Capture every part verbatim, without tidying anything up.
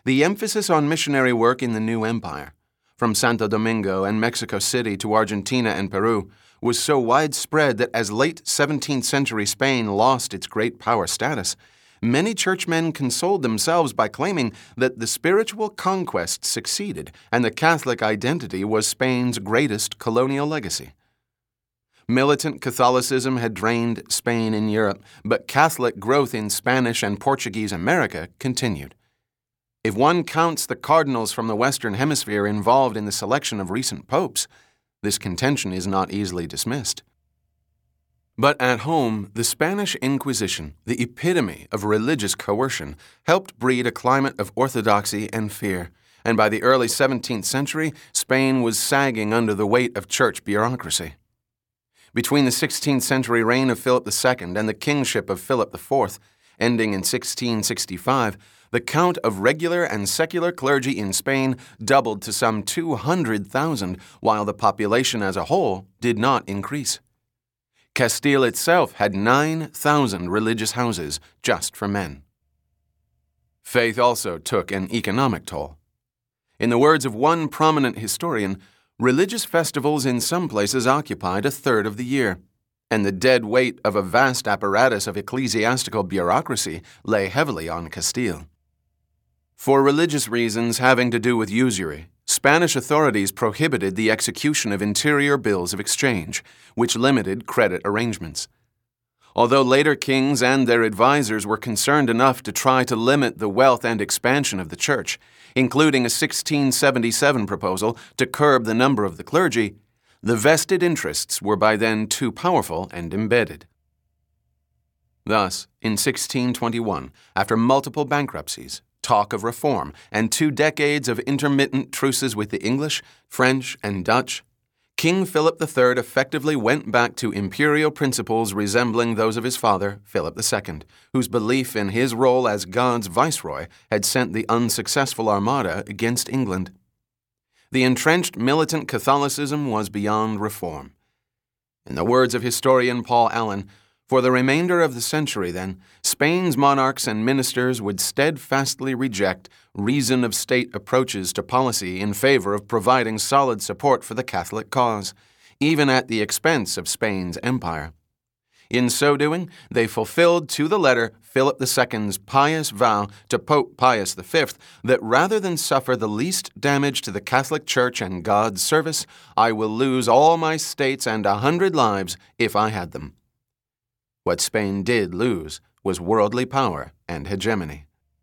The emphasis on missionary work in the new empire, from Santo Domingo and Mexico City to Argentina and Peru, was so widespread that as late seventeenth century Spain lost its great power status, many churchmen consoled themselves by claiming that the spiritual conquest succeeded and the Catholic identity was Spain's greatest colonial legacy. Militant Catholicism had drained Spain in Europe, but Catholic growth in Spanish and Portuguese America continued. If one counts the cardinals from the Western Hemisphere involved in the selection of recent popes, this contention is not easily dismissed. But at home, the Spanish Inquisition, the epitome of religious coercion, helped breed a climate of orthodoxy and fear, and by the early seventeenth century, Spain was sagging under the weight of church bureaucracy. Between the sixteenth century reign of Philip the Second and the kingship of Philip the Fourth, ending in sixteen sixty-five, the count of regular and secular clergy in Spain doubled to some two hundred thousand, while the population as a whole did not increase. Castile itself had nine thousand religious houses just for men. Faith also took an economic toll. In the words of one prominent historian, religious festivals in some places occupied a third of the year, and the dead weight of a vast apparatus of ecclesiastical bureaucracy lay heavily on Castile. For religious reasons having to do with usury, Spanish authorities prohibited the execution of interior bills of exchange, which limited credit arrangements. Although later kings and their advisors were concerned enough to try to limit the wealth and expansion of the church, including a sixteen seventy-seven proposal to curb the number of the clergy, the vested interests were by then too powerful and embedded. Thus, in sixteen twenty-one, after multiple bankruptcies, talk of reform, and two decades of intermittent truces with the English, French, and Dutch, King Philip the Third effectively went back to imperial principles resembling those of his father, Philip the Second, whose belief in his role as God's viceroy had sent the unsuccessful Armada against England. The entrenched militant Catholicism was beyond reform. In the words of historian Paul Allen, for the remainder of the century, then, Spain's monarchs and ministers would steadfastly reject reason of state approaches to policy in favor of providing solid support for the Catholic cause, even at the expense of Spain's empire. In so doing, they fulfilled to the letter Philip the Second's pious vow to Pope Pius the Fifth that rather than suffer the least damage to the Catholic Church and God's service, I will lose all my states and a hundred lives if I had them. What Spain did lose was worldly power and hegemony.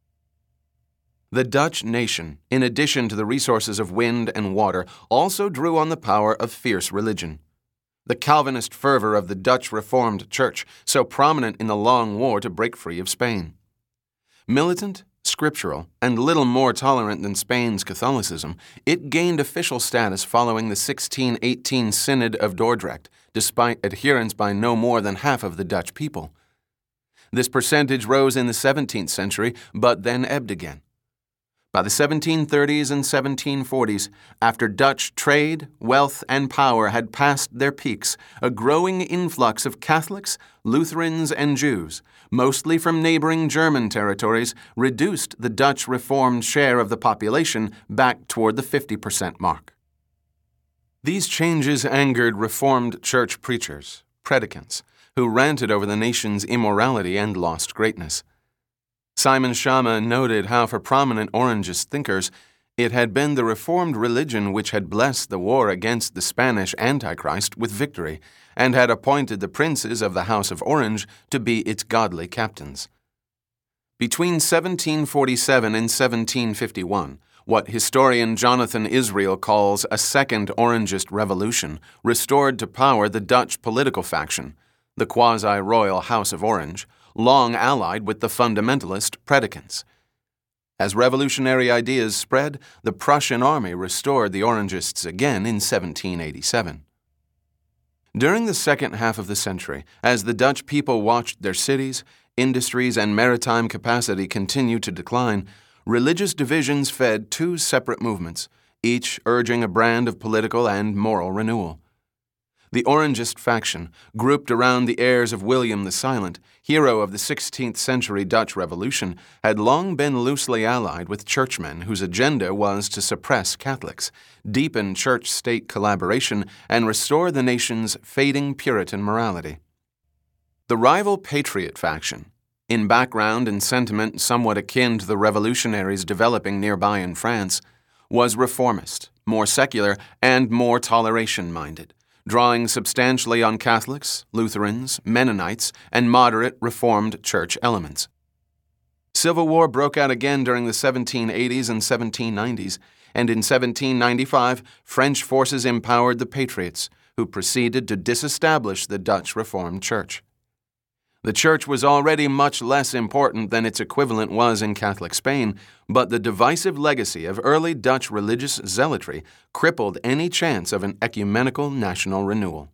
The Dutch nation, in addition to the resources of wind and water, also drew on the power of fierce religion. The Calvinist fervor of the Dutch Reformed Church, so prominent in the long war to break free of Spain. Militant, scriptural, and little more tolerant than Spain's Catholicism, it gained official status following the sixteen eighteen Synod of Dordrecht, despite adherence by no more than half of the Dutch people. This percentage rose in the seventeenth century, but then ebbed again. By the seventeen thirties and seventeen forties, after Dutch trade, wealth, and power had passed their peaks, a growing influx of Catholics, Lutherans, and Jews, mostly from neighboring German territories, reduced the Dutch Reformed share of the population back toward the fifty percent mark. These changes angered Reformed church preachers, predicants, who ranted over the nation's immorality and lost greatness. Simon Schama noted how for prominent Orangist thinkers, it had been the Reformed religion which had blessed the war against the Spanish Antichrist with victory, and had appointed the princes of the House of Orange to be its godly captains. Between seventeen forty-seven and seventeen fifty-one, what historian Jonathan Israel calls a second Orangist revolution restored to power the Dutch political faction, the quasi-royal House of Orange, long allied with the fundamentalist predicants. As revolutionary ideas spread, the Prussian army restored the Orangists again in seventeen eighty-seven. During the second half of the century, as the Dutch people watched their cities, industries, and maritime capacity continue to decline, religious divisions fed two separate movements, each urging a brand of political and moral renewal. The Orangist faction, grouped around the heirs of William the Silent, hero of the sixteenth century Dutch Revolution, had long been loosely allied with churchmen whose agenda was to suppress Catholics, deepen church-state collaboration, and restore the nation's fading Puritan morality. The rival Patriot faction, in background and sentiment somewhat akin to the revolutionaries developing nearby in France, was reformist, more secular, and more toleration-minded, drawing substantially on Catholics, Lutherans, Mennonites, and moderate Reformed Church elements. Civil war broke out again during the seventeen eighties and seventeen nineties, and in seventeen ninety-five, French forces empowered the Patriots, who proceeded to disestablish the Dutch Reformed Church. The Church was already much less important than its equivalent was in Catholic Spain, but the divisive legacy of early Dutch religious zealotry crippled any chance of an ecumenical national renewal.